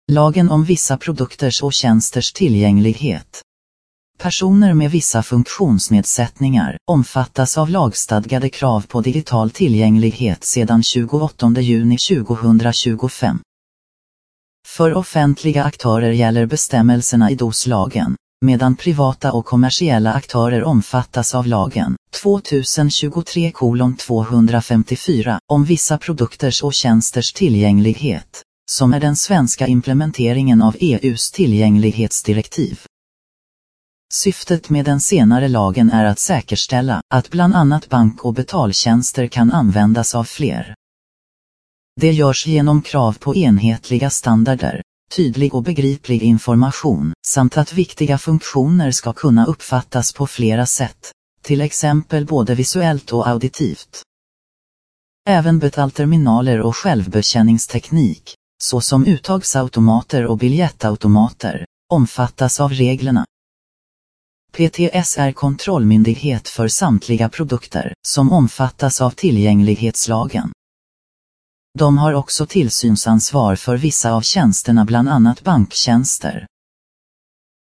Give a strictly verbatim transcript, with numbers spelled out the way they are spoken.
Lagen om vissa produkters och tjänsters tillgänglighet. Personer med vissa funktionsnedsättningar omfattas av lagstadgade krav på digital tillgänglighet sedan tjugoåttonde juni tjugohundratjugofem. För offentliga aktörer gäller bestämmelserna i D O S-lagen, medan privata och kommersiella aktörer omfattas av lagen tjugohundratjugotre tvåhundrafemtiofyra om vissa produkters och tjänsters tillgänglighet, som är den svenska implementeringen av E U:s tillgänglighetsdirektiv. Syftet med den senare lagen är att säkerställa att bland annat bank- och betaltjänster kan användas av fler. Det görs genom krav på enhetliga standarder, tydlig och begriplig information, samt att viktiga funktioner ska kunna uppfattas på flera sätt, till exempel både visuellt och auditivt. Även betalterminaler och självbetjäningsteknik, såsom uttagsautomater och biljettautomater, omfattas av reglerna. P T S är kontrollmyndighet för samtliga produkter som omfattas av tillgänglighetslagen. De har också tillsynsansvar för vissa av tjänsterna, bland annat banktjänster.